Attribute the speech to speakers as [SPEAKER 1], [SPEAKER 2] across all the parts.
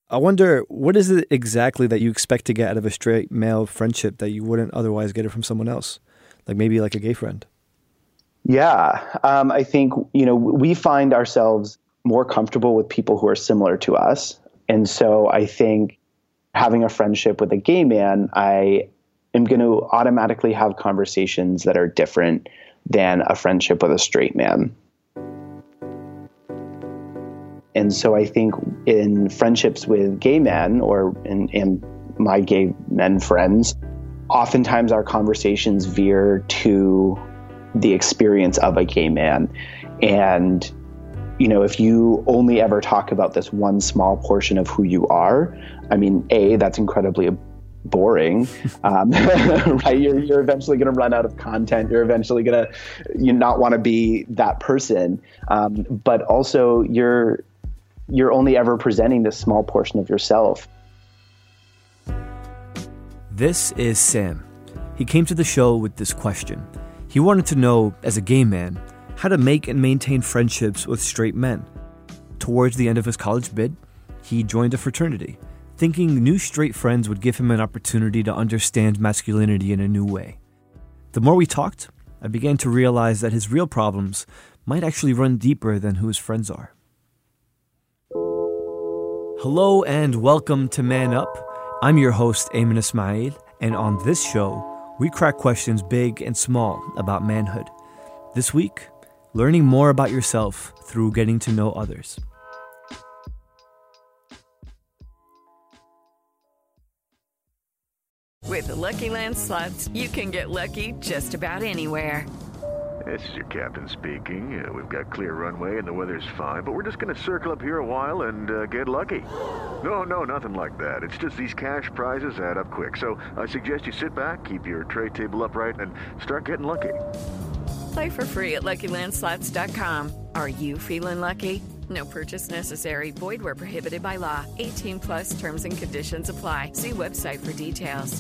[SPEAKER 1] I wonder, what is it exactly that you expect to get out of a straight male friendship that you wouldn't otherwise get it from someone else? Like maybe like a gay friend.
[SPEAKER 2] Yeah, I think, we find ourselves more comfortable with people who are similar to us. And so I think having a friendship with a gay man, I am going to automatically have conversations that are different than a friendship with a straight man. And so I think in friendships with gay men or in my gay men friends, oftentimes our conversations veer to the experience of a gay man. And, if you only ever talk about this one small portion of who you are, I mean, that's incredibly boring, right? You're eventually going to run out of content. You're eventually going to not want to be that person. But also you're only ever presenting this small portion of yourself.
[SPEAKER 1] This is Sam. He came to the show with this question. He wanted to know, as a gay man, how to make and maintain friendships with straight men. Towards the end of his college bid, he joined a fraternity, thinking new straight friends would give him an opportunity to understand masculinity in a new way. The more we talked, I began to realize that his real problems might actually run deeper than who his friends are. Hello and welcome to Man Up. I'm your host, Ayman Ismail, and on this show, we crack questions big and small about manhood. This week, learning more about yourself through getting to know others.
[SPEAKER 3] With the Lucky Land Slots, you can get lucky just about anywhere.
[SPEAKER 4] This is your captain speaking. We've got clear runway and the weather's fine, but we're just going to circle up here a while and get lucky. No, nothing like that. It's just these cash prizes add up quick. So I suggest you sit back, keep your tray table upright, and start getting lucky.
[SPEAKER 3] Play for free at LuckyLandSlots.com. Are you feeling lucky? No purchase necessary. Void where prohibited by law. 18 plus terms and conditions apply. See website for details.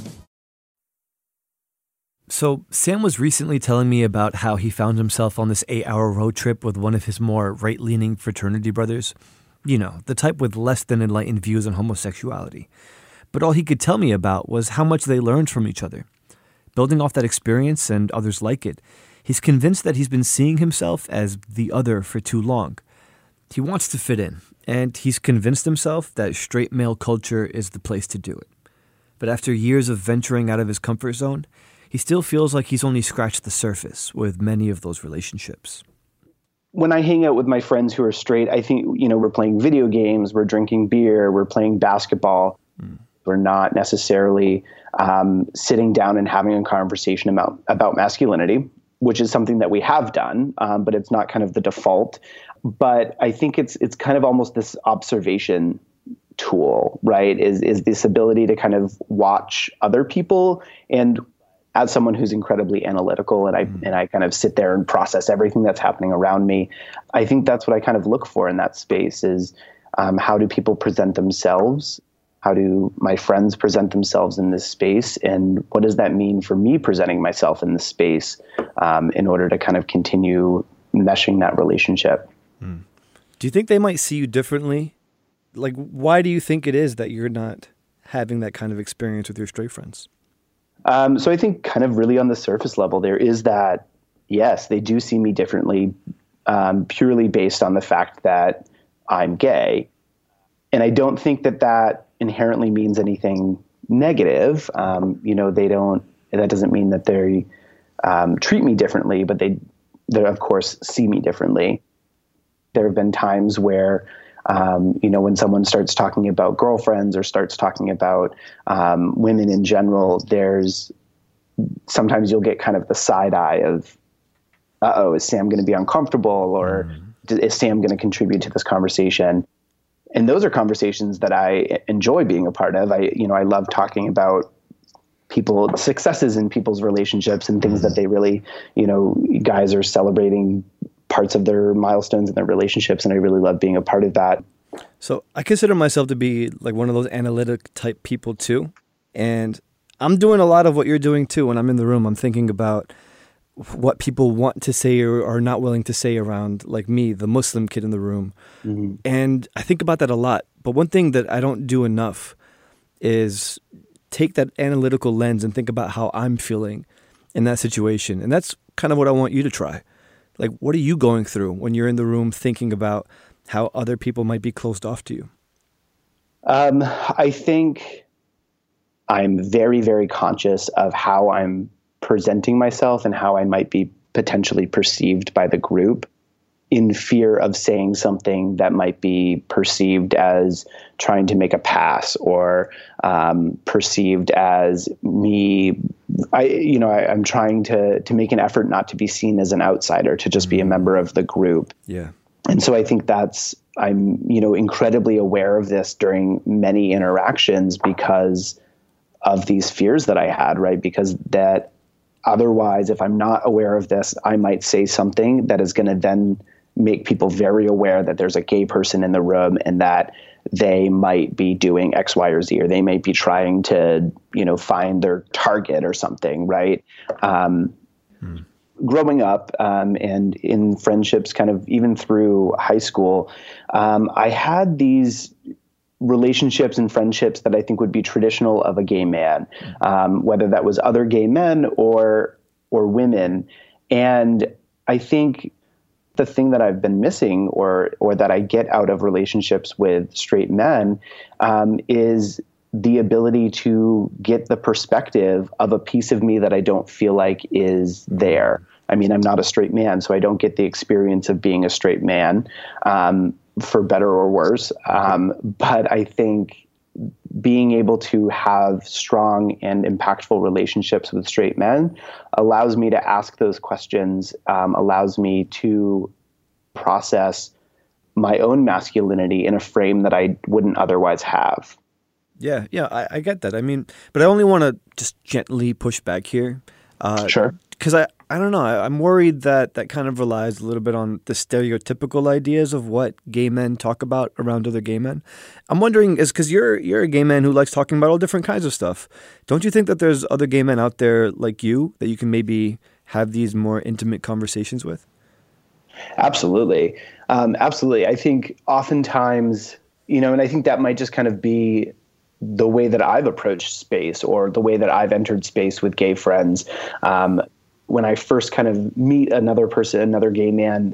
[SPEAKER 1] So Sam was recently telling me about how he found himself on this 8-hour road trip with one of his more right-leaning fraternity brothers. The type with less than enlightened views on homosexuality. But all he could tell me about was how much they learned from each other. Building off that experience and others like it, he's convinced that he's been seeing himself as the other for too long. He wants to fit in, and he's convinced himself that straight male culture is the place to do it. But after years of venturing out of his comfort zone, he still feels like he's only scratched the surface with many of those relationships.
[SPEAKER 2] When I hang out with my friends who are straight, I think, we're playing video games, we're drinking beer, we're playing basketball. We're not necessarily sitting down and having a conversation about masculinity, which is something that we have done, but it's not kind of the default. But I think it's kind of almost this observation tool, right? Is this ability to kind of watch other people. And as someone who's incredibly analytical and I kind of sit there and process everything that's happening around me, I think that's what I kind of look for in that space is how do people present themselves? How do my friends present themselves in this space? And what does that mean for me presenting myself in this space in order to kind of continue meshing that relationship?
[SPEAKER 1] Do you think they might see you differently? Like, why do you think it is that you're not having that kind of experience with your straight friends?
[SPEAKER 2] So I think kind of really on the surface level, there is that, yes, they do see me differently purely based on the fact that I'm gay. And I don't think that inherently means anything negative. That doesn't mean that they treat me differently, but they of course see me differently. There have been times where, when someone starts talking about girlfriends or starts talking about women in general, sometimes you'll get kind of the side eye of, is Sam going to be uncomfortable or is Sam going to contribute to this conversation? And those are conversations that I enjoy being a part of. I love talking about people's successes in people's relationships and things that they really, guys are celebrating parts of their milestones in their relationships. And I really love being a part of that.
[SPEAKER 1] So I consider myself to be like one of those analytic type people too. And I'm doing a lot of what you're doing too. When I'm in the room, I'm thinking about what people want to say or are not willing to say around, like me, the Muslim kid in the room. Mm-hmm. And I think about that a lot. But one thing that I don't do enough is take that analytical lens and think about how I'm feeling in that situation. And that's kind of what I want you to try. Like, what are you going through when you're in the room thinking about how other people might be closed off to you?
[SPEAKER 2] I think I'm very, very conscious of how I'm presenting myself and how I might be potentially perceived by the group, in fear of saying something that might be perceived as trying to make a pass or perceived as me. I'm trying to make an effort not to be seen as an outsider, to just be a member of the group.
[SPEAKER 1] Yeah. And
[SPEAKER 2] so I think I'm incredibly aware of this during many interactions because of these fears that I had, right? Because that otherwise, if I'm not aware of this, I might say something that is going to then make people very aware that there's a gay person in the room and that they might be doing X, Y, or Z, or they might be trying to, find their target or something, right? Growing up and in friendships, kind of even through high school, I had these relationships and friendships that I think would be traditional of a gay man, whether that was other gay men or women. And I think the thing that I've been missing or that I get out of relationships with straight men is the ability to get the perspective of a piece of me that I don't feel like is there. I mean, I'm not a straight man, so I don't get the experience of being a straight man, for better or worse. But I think being able to have strong and impactful relationships with straight men allows me to ask those questions, allows me to process my own masculinity in a frame that I wouldn't otherwise have.
[SPEAKER 1] Yeah, I get that. I mean, but I only want to just gently push back here.
[SPEAKER 2] Sure.
[SPEAKER 1] Because I don't know. I'm worried that kind of relies a little bit on the stereotypical ideas of what gay men talk about around other gay men. I'm wondering, is because you're a gay man who likes talking about all different kinds of stuff. Don't you think that there's other gay men out there like you that you can maybe have these more intimate conversations with?
[SPEAKER 2] Absolutely. Absolutely. I think oftentimes, and I think that might just kind of be the way that I've approached space or the way that I've entered space with gay friends. When I first kind of meet another person, another gay man,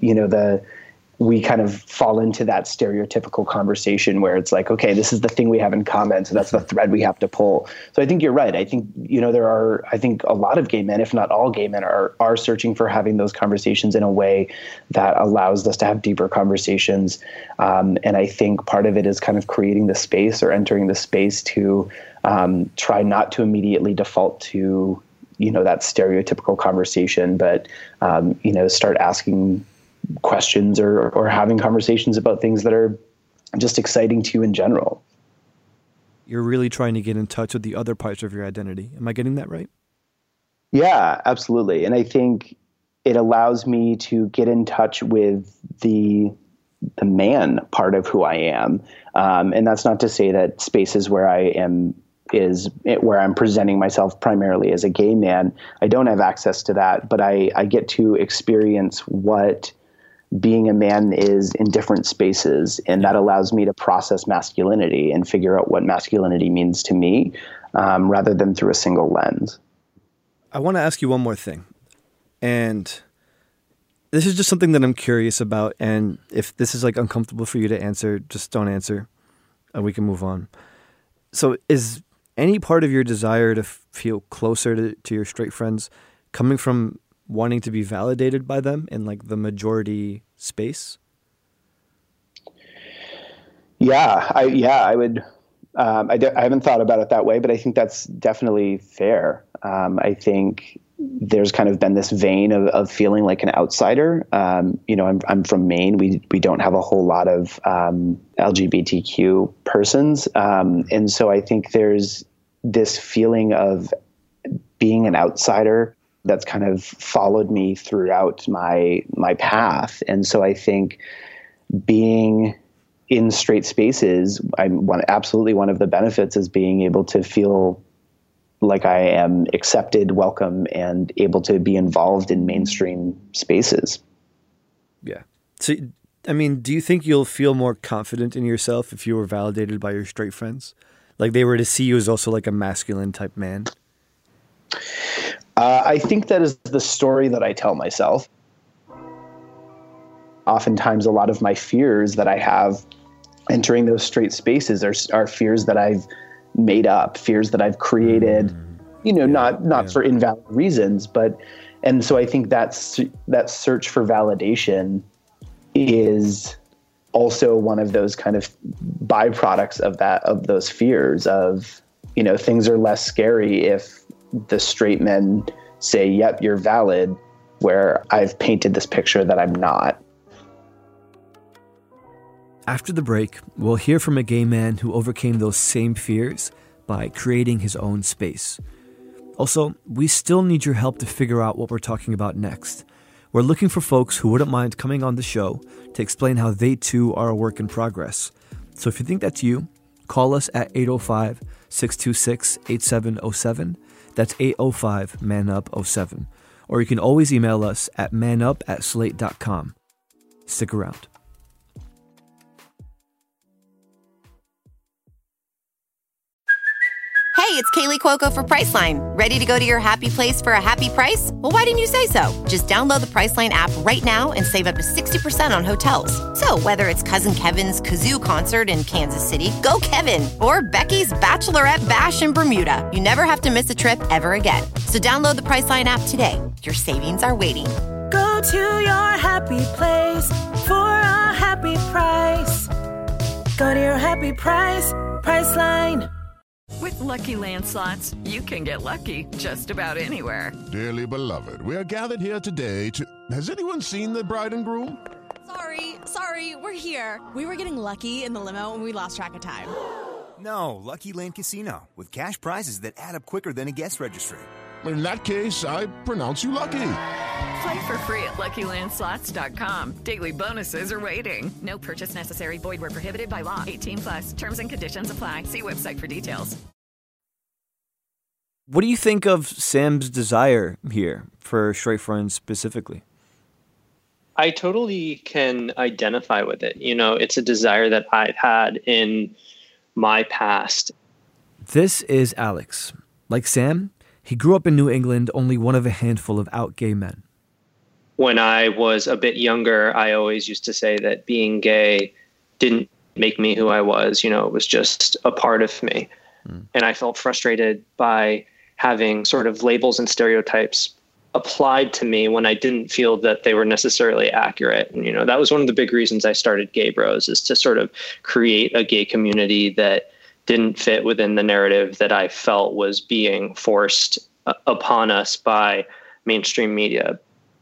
[SPEAKER 2] we kind of fall into that stereotypical conversation where it's like, okay, this is the thing we have in common. So that's the thread we have to pull. So I think you're right. I think, I think a lot of gay men, if not all gay men, are searching for having those conversations in a way that allows us to have deeper conversations. And I think part of it is kind of creating the space or entering the space to try not to immediately default to, that stereotypical conversation, but, start asking questions or having conversations about things that are just exciting to you in general.
[SPEAKER 1] You're really trying to get in touch with the other parts of your identity. Am I getting that right?
[SPEAKER 2] Yeah, absolutely. And I think it allows me to get in touch with the man part of who I am. And that's not to say that spaces where I am where I'm presenting myself primarily as a gay man, I don't have access to that, but I get to experience what being a man is in different spaces. And that allows me to process masculinity and figure out what masculinity means to me, rather than through a single lens.
[SPEAKER 1] I want to ask you one more thing. And this is just something that I'm curious about. And if this is like uncomfortable for you to answer, just don't answer and we can move on. So is any part of your desire to feel closer to your straight friends coming from wanting to be validated by them in like the majority space? I would. I haven't thought about it that way, but I think that's definitely fair. I think there's kind of been this vein of feeling like an outsider. I'm from Maine. We don't have a whole lot of LGBTQ persons. And so I think there's this feeling of being an outsider that's kind of followed me throughout my path. And so I think being in straight spaces, absolutely one of the benefits is being able to feel
[SPEAKER 2] like I am accepted, welcome, and able to be involved in mainstream spaces.
[SPEAKER 1] Yeah. So, I mean, do you think you'll feel more confident in yourself if you were validated by your straight friends? Like they were to see you as also like a masculine type man?
[SPEAKER 2] I think that is the story that I tell myself. Oftentimes, a lot of my fears that I have entering those straight spaces are fears that I've made up, fears that I've created, not for invalid reasons, and so I think that search for validation is also one of those kind of byproducts of those fears of, things are less scary if the straight men say, yep, you're valid, where I've painted this picture that I'm not.
[SPEAKER 1] After the break, we'll hear from a gay man who overcame those same fears by creating his own space. Also, we still need your help to figure out what we're talking about next. We're looking for folks who wouldn't mind coming on the show to explain how they too are a work in progress. So if you think that's you, call us at 805-626-8707. That's 805-MAN-UP-07. Or you can always email us at manup@slate.com. Stick around.
[SPEAKER 5] Hey, it's Kaylee Cuoco for Priceline. Ready to go to your happy place for a happy price? Well, why didn't you say so? Just download the Priceline app right now and save up to 60% on hotels. So whether it's Cousin Kevin's Kazoo Concert in Kansas City, go Kevin, or Becky's Bachelorette Bash in Bermuda, you never have to miss a trip ever again. So download the Priceline app today. Your savings are waiting.
[SPEAKER 6] Go to your happy place for a happy price. Go to your happy price, Priceline.
[SPEAKER 3] With Lucky Land Slots, you can get lucky just about anywhere.
[SPEAKER 7] Dearly beloved, we are gathered here today to... Has anyone seen the bride and groom?
[SPEAKER 8] Sorry, we're here. We were getting lucky in the limo and we lost track of time.
[SPEAKER 9] No, Lucky Land Casino, with cash prizes that add up quicker than a guest registry.
[SPEAKER 7] In that case, I pronounce you lucky.
[SPEAKER 3] Play for free at LuckyLandSlots.com. Daily bonuses are waiting. No purchase necessary. Void where prohibited by law. 18+. Terms and conditions apply. See website for details.
[SPEAKER 1] What do you think of Sam's desire here for straight friends specifically?
[SPEAKER 10] I totally can identify with it. It's a desire that I've had in my past.
[SPEAKER 1] This is Alex. Like Sam, he grew up in New England, only one of a handful of out gay men.
[SPEAKER 10] When I was a bit younger, I always used to say that being gay didn't make me who I was. It was just a part of me. And I felt frustrated by having sort of labels and stereotypes applied to me when I didn't feel that they were necessarily accurate. And, that was one of the big reasons I started Gay Bros, is to sort of create a gay community that didn't fit within the narrative that I felt was being forced upon us by mainstream media.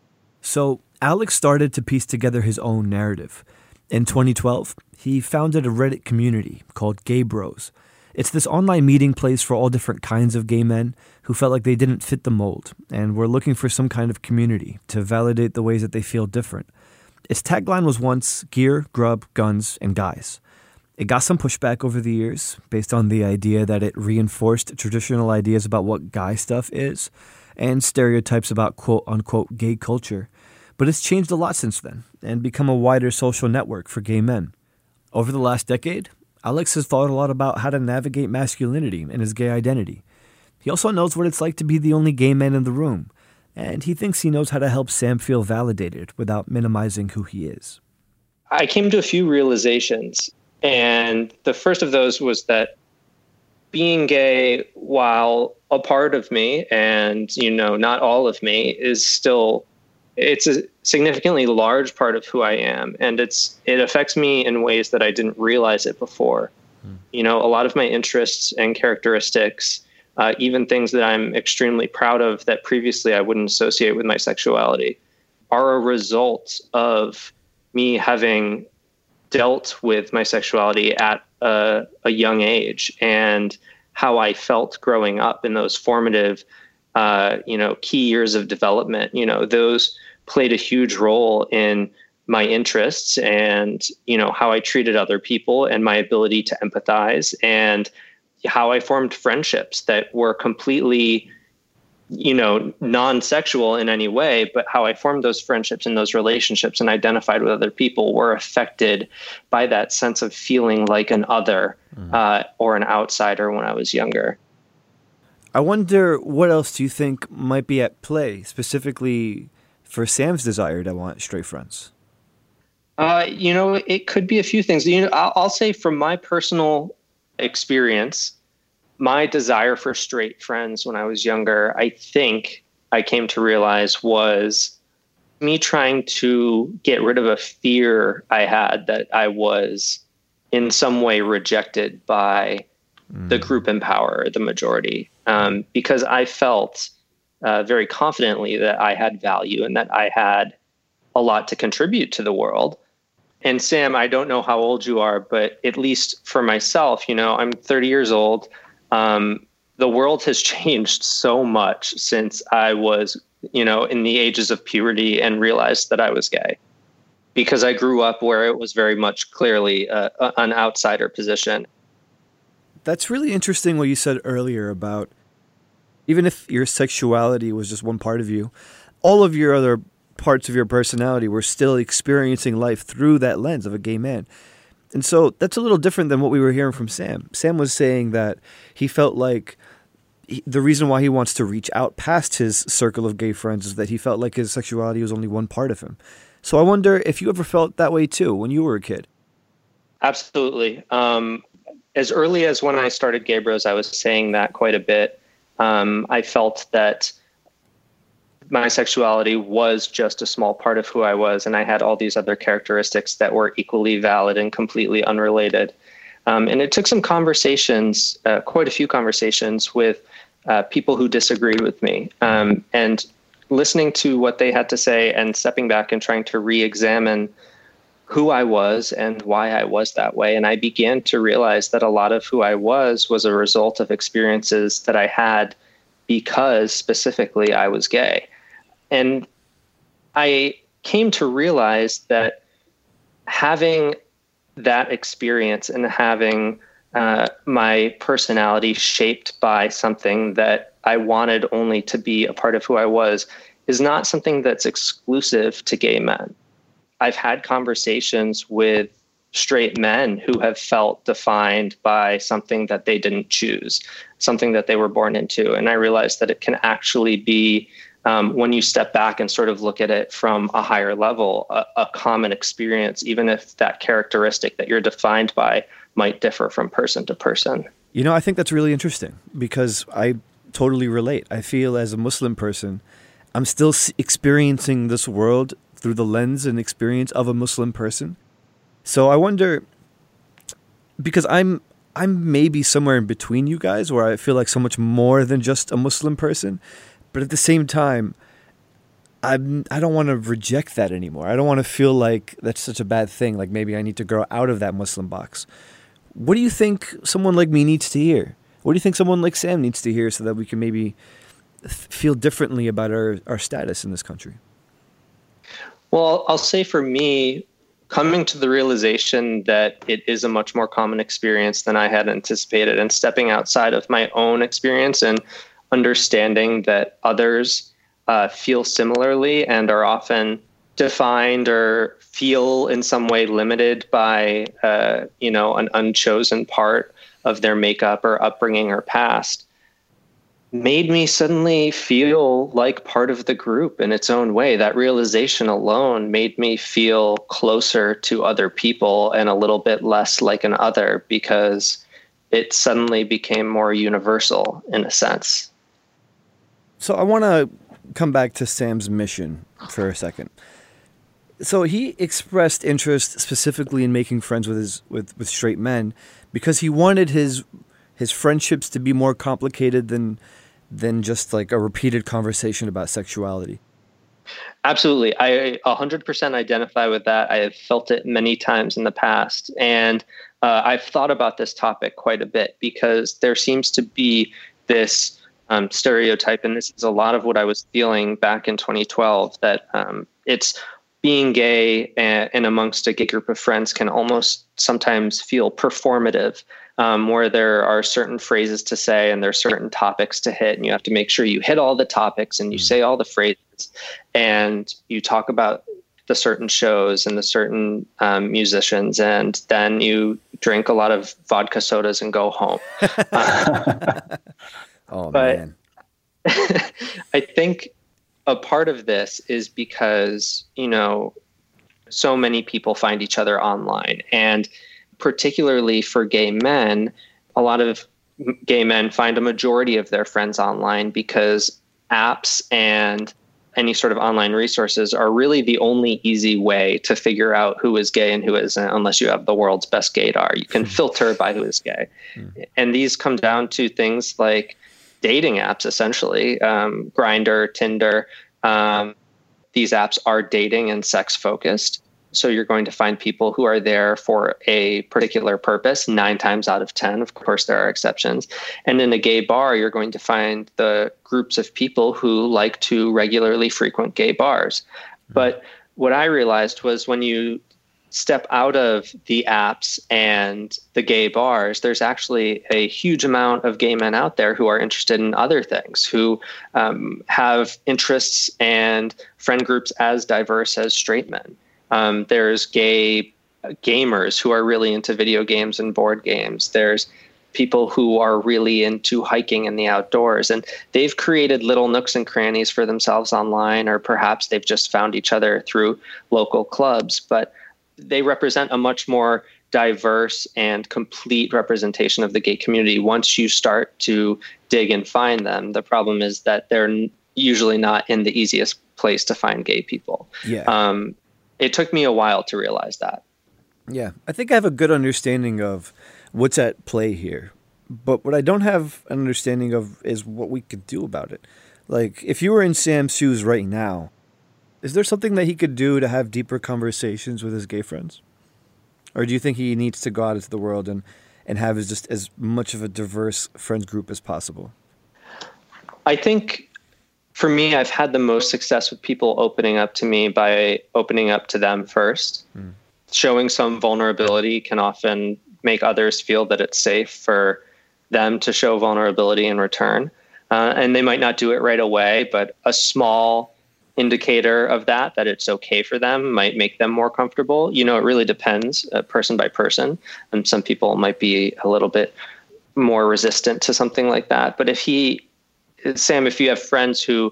[SPEAKER 1] So Alex started to piece together his own narrative. In 2012, he founded a Reddit community called Gay Bros. It's this online meeting place for all different kinds of gay men who felt like they didn't fit the mold and were looking for some kind of community to validate the ways that they feel different. Its tagline was once gear, grub, guns, and guys. It got some pushback over the years based on the idea that it reinforced traditional ideas about what guy stuff is and stereotypes about quote-unquote gay culture. But it's changed a lot since then and become a wider social network for gay men. Over the last decade, Alex has thought a lot about how to navigate masculinity and his gay identity. He also knows what it's like to be the only gay man in the room, and he thinks he knows how to help Sam feel validated without minimizing who he is.
[SPEAKER 10] I came to a few realizations, and the first of those was that being gay, while a part of me and, not all of me, is still, it's a significantly large part of who I am. And it affects me in ways that I didn't realize it before. A lot of my interests and characteristics, even things that I'm extremely proud of that previously I wouldn't associate with my sexuality, are a result of me having dealt with my sexuality at a young age and how I felt growing up in those formative, key years of development. Those played a huge role in my interests and, how I treated other people and my ability to empathize and how I formed friendships that were completely, non-sexual in any way, but how I formed those friendships and those relationships and identified with other people were affected by that sense of feeling like an other or an outsider when I was younger.
[SPEAKER 1] I wonder what else do you think might be at play, specifically for Sam's desire to want straight friends?
[SPEAKER 10] It could be a few things. I'll say from my personal experience, my desire for straight friends when I was younger, I think I came to realize was me trying to get rid of a fear I had that I was in some way rejected by the group in power, the majority, because I felt very confidently that I had value and that I had a lot to contribute to the world. And Sam, I don't know how old you are, but at least for myself, I'm 30 years old. The world has changed so much since I was, in the ages of puberty and realized that I was gay, because I grew up where it was very much clearly an outsider position.
[SPEAKER 1] That's really interesting what you said earlier about even if your sexuality was just one part of you, all of your other parts of your personality were still experiencing life through that lens of a gay man. And so that's a little different than what we were hearing from Sam. Sam was saying that he felt like the reason why he wants to reach out past his circle of gay friends is that he felt like his sexuality was only one part of him. So I wonder if you ever felt that way too when you were a kid.
[SPEAKER 10] Absolutely. As early as when I started Gay Bros, I was saying that quite a bit. I felt that my sexuality was just a small part of who I was, and I had all these other characteristics that were equally valid and completely unrelated. And it took some conversations, quite a few conversations with people who disagreed with me, and listening to what they had to say and stepping back and trying to re-examine who I was and why I was that way. And I began to realize that a lot of who I was a result of experiences that I had because specifically I was gay. And I came to realize that having that experience and having my personality shaped by something that I wanted only to be a part of who I was is not something that's exclusive to gay men. I've had conversations with straight men who have felt defined by something that they didn't choose, something that they were born into. And I realized that it can actually be, when you step back and sort of look at it from a higher level, a common experience, even if that characteristic that you're defined by might differ from person to person.
[SPEAKER 1] I think that's really interesting because I totally relate. I feel as a Muslim person, I'm still experiencing this world through the lens and experience of a Muslim person. So I wonder, because I'm maybe somewhere in between you guys where I feel like so much more than just a Muslim person, but at the same time, I don't want to reject that anymore. I don't want to feel like that's such a bad thing, like maybe I need to grow out of that Muslim box. What do you think someone like me needs to hear? What do you think someone like Sam needs to hear so that we can maybe feel differently about our status in this country?
[SPEAKER 10] Well, I'll say for me, coming to the realization that it is a much more common experience than I had anticipated, and stepping outside of my own experience and understanding that others feel similarly and are often defined or feel in some way limited by, an unchosen part of their makeup or upbringing or past, made me suddenly feel like part of the group in its own way. That realization alone made me feel closer to other people and a little bit less like an other, because it suddenly became more universal in a sense.
[SPEAKER 1] So I want to come back to Sam's mission for a second. So he expressed interest specifically in making friends with straight men because he wanted his friendships to be more complicated than just like a repeated conversation about sexuality.
[SPEAKER 10] Absolutely. I 100% identify with that. I have felt it many times in the past. And I've thought about this topic quite a bit because there seems to be this stereotype, and this is a lot of what I was feeling back in 2012, that it's being gay and amongst a gay group of friends can almost sometimes feel performative. where there are certain phrases to say and there's certain topics to hit, and you have to make sure you hit all the topics and you say all the phrases, and you talk about the certain shows and the certain musicians, and then you drink a lot of vodka sodas and go home. Man. I think a part of this is because, so many people find each other online, and particularly for gay men, a lot of gay men find a majority of their friends online because apps and any sort of online resources are really the only easy way to figure out who is gay and who isn't, unless you have the world's best gaydar. You can filter by who is gay. And these come down to things like dating apps, essentially, Grindr, Tinder. These apps are dating and sex focused. So you're going to find people who are there for a particular purpose 9 times out of 10. Of course, there are exceptions. And in a gay bar, you're going to find the groups of people who like to regularly frequent gay bars. But what I realized was when you step out of the apps and the gay bars, there's actually a huge amount of gay men out there who are interested in other things, who have interests and friend groups as diverse as straight men. There's gay gamers who are really into video games and board games. There's people who are really into hiking in the outdoors, and they've created little nooks and crannies for themselves online, or perhaps they've just found each other through local clubs, but they represent a much more diverse and complete representation of the gay community once you start to dig and find them. The problem is that they're usually not in the easiest place to find gay people.
[SPEAKER 1] Yeah.
[SPEAKER 10] It took me a while to realize that.
[SPEAKER 1] Yeah, I think I have a good understanding of what's at play here. But what I don't have an understanding of is what we could do about it. Like, if you were in Sam's shoes right now, is there something that he could do to have deeper conversations with his gay friends? Or do you think he needs to go out into the world and have just as much of a diverse friends group as possible?
[SPEAKER 10] I think for me, I've had the most success with people opening up to me by opening up to them first. Showing some vulnerability can often make others feel that it's safe for them to show vulnerability in return. And they might not do it right away, but a small indicator of that it's okay for them might make them more comfortable. It really depends person by person. And some people might be a little bit more resistant to something like that. But if you have friends who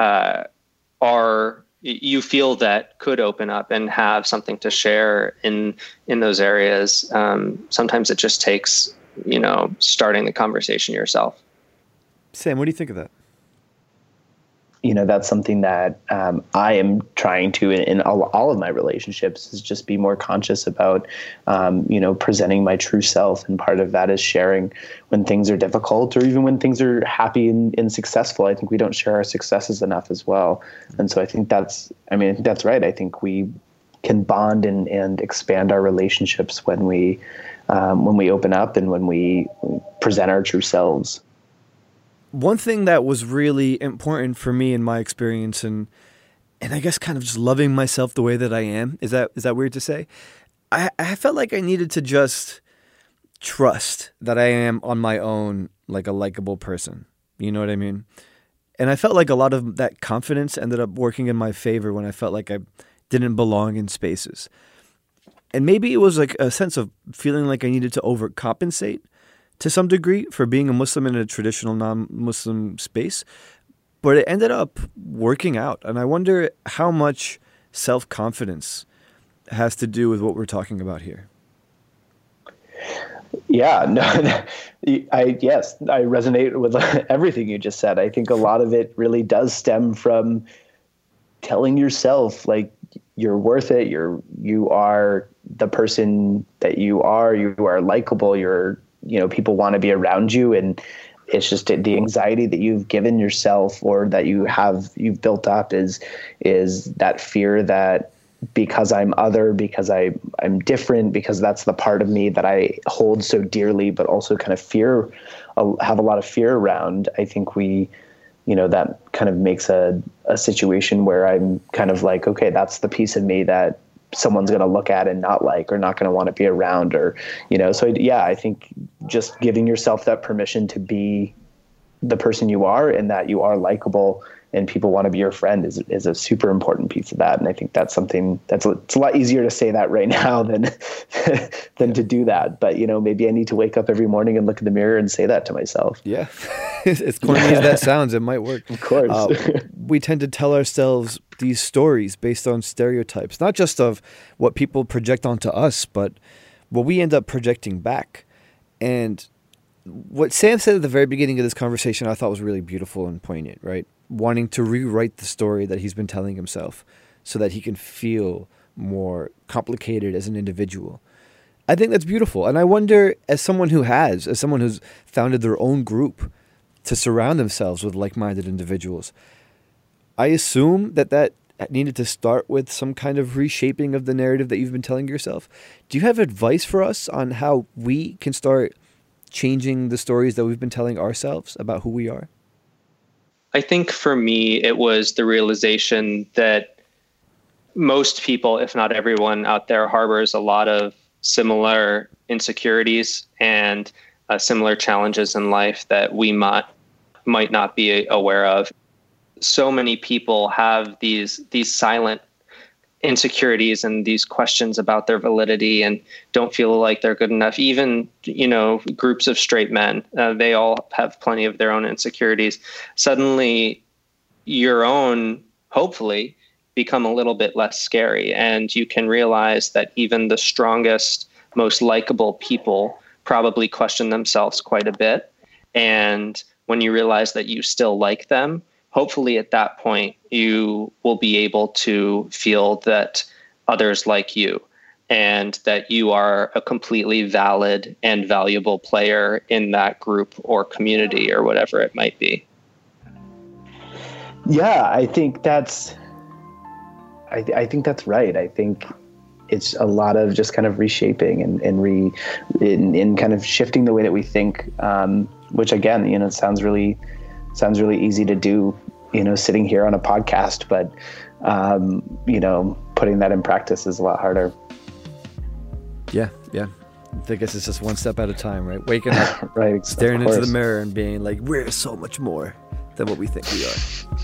[SPEAKER 10] you feel that could open up and have something to share in those areas, sometimes it just takes, starting the conversation yourself.
[SPEAKER 1] Sam, what do you think of that?
[SPEAKER 2] That's something that I am trying to, in all of my relationships, is just be more conscious about, presenting my true self. And part of that is sharing when things are difficult, or even when things are happy and successful. I think we don't share our successes enough as well. And so I think that's right. I think we can bond and expand our relationships when we open up and when we present our true selves.
[SPEAKER 1] One thing that was really important for me in my experience, and I guess kind of just loving myself the way that I am, is that weird to say? I felt like I needed to just trust that I am on my own, like a likable person. You know what I mean? And I felt like a lot of that confidence ended up working in my favor when I felt like I didn't belong in spaces. And maybe it was like a sense of feeling like I needed to overcompensate to some degree for being a Muslim in a traditional non-Muslim space, but it ended up working out. And I wonder how much self-confidence has to do with what we're talking about here.
[SPEAKER 2] Yeah, no, I resonate with everything you just said. I think a lot of it really does stem from telling yourself, like, you're worth it. You are the person that you are likable. People want to be around you, and it's just the anxiety that you've given yourself or that you've built up is that fear that because I'm other, because I'm different, because that's the part of me that I hold so dearly, but also kind of have a lot of fear around. I think that kind of makes a situation where I'm kind of like, okay, that's the piece of me that someone's going to look at and not like, or not going to want to be around, or, so yeah, I think just giving yourself that permission to be the person you are and that you are likable and people want to be your friend is a super important piece of that. And I think that's something it's a lot easier to say that right now than to do that. But, maybe I need to wake up every morning and look in the mirror and say that to myself.
[SPEAKER 1] Yeah. As corny as that sounds, it might work.
[SPEAKER 2] Of course.
[SPEAKER 1] We tend to tell ourselves these stories based on stereotypes, not just of what people project onto us, but what we end up projecting back. And what Sam said at the very beginning of this conversation, I thought was really beautiful and poignant, right? Wanting to rewrite the story that he's been telling himself so that he can feel more complicated as an individual. I think that's beautiful. And I wonder, as someone who's founded their own group to surround themselves with like-minded individuals, I assume that needed to start with some kind of reshaping of the narrative that you've been telling yourself. Do you have advice for us on how we can start changing the stories that we've been telling ourselves about who we are?
[SPEAKER 10] I think for me, it was the realization that most people, if not everyone out there, harbors a lot of similar insecurities and similar challenges in life that we might not be aware of. So many people have these silent insecurities and these questions about their validity and don't feel like they're good enough. Even, groups of straight men, they all have plenty of their own insecurities. Suddenly your own, hopefully, become a little bit less scary. And you can realize that even the strongest, most likable people probably question themselves quite a bit. And when you realize that you still like them, hopefully at that point, you will be able to feel that others like you and that you are a completely valid and valuable player in that group or community or whatever it might be.
[SPEAKER 2] Yeah, I think that's right. I think it's a lot of just kind of reshaping and kind of shifting the way that we think, which again, sounds really easy to do, sitting here on a podcast, but, putting that in practice is a lot harder.
[SPEAKER 1] Yeah. I guess it's just one step at a time, right? Waking up,
[SPEAKER 2] right,
[SPEAKER 1] staring into the mirror and being like, we're so much more than what we think we are.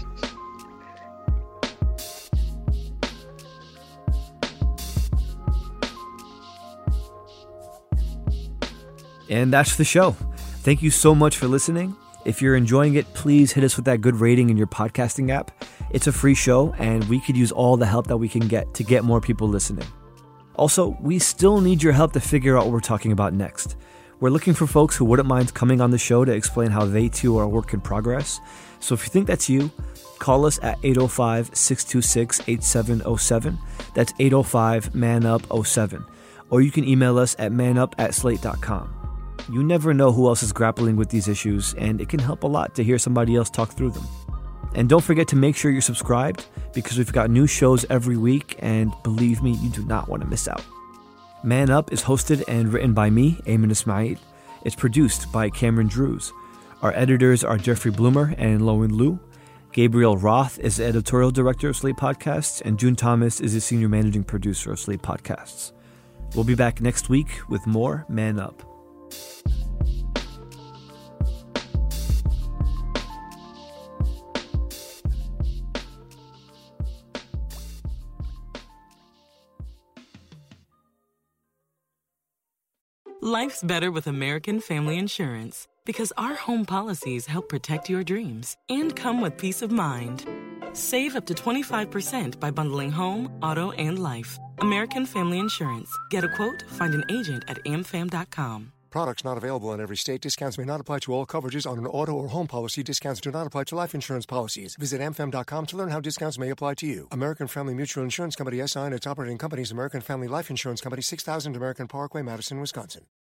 [SPEAKER 1] And that's the show. Thank you so much for listening. If you're enjoying it, please hit us with that good rating in your podcasting app. It's a free show, and we could use all the help that we can get to get more people listening. Also, we still need your help to figure out what we're talking about next. We're looking for folks who wouldn't mind coming on the show to explain how they too are a work in progress. So if you think that's you, call us at 805-626-8707. That's 805-MAN-UP-07. Or you can email us at manup@slate.com. You never know who else is grappling with these issues, and it can help a lot to hear somebody else talk through them. And don't forget to make sure you're subscribed, because we've got new shows every week, and believe me, you do not want to miss out. Man Up is hosted and written by me, Ayman Ismail. It's produced by Cameron Drews. Our editors are Jeffrey Bloomer and Lowen Liu. Gabriel Roth is the editorial director of Slate Podcasts, and June Thomas is the senior managing producer of Slate Podcasts. We'll be back next week with more Man Up.
[SPEAKER 11] Life's better with American Family Insurance because our home policies help protect your dreams and come with peace of mind. Save up to 25% by bundling home, auto, and life. American Family Insurance. Get a quote, find an agent at amfam.com.
[SPEAKER 12] Products not available in every state. Discounts may not apply to all coverages on an auto or home policy. Discounts do not apply to life insurance policies. Visit amfam.com to learn how discounts may apply to you. American Family Mutual Insurance Company, SI, and its operating companies, American Family Life Insurance Company, 6000 American Parkway, Madison, Wisconsin.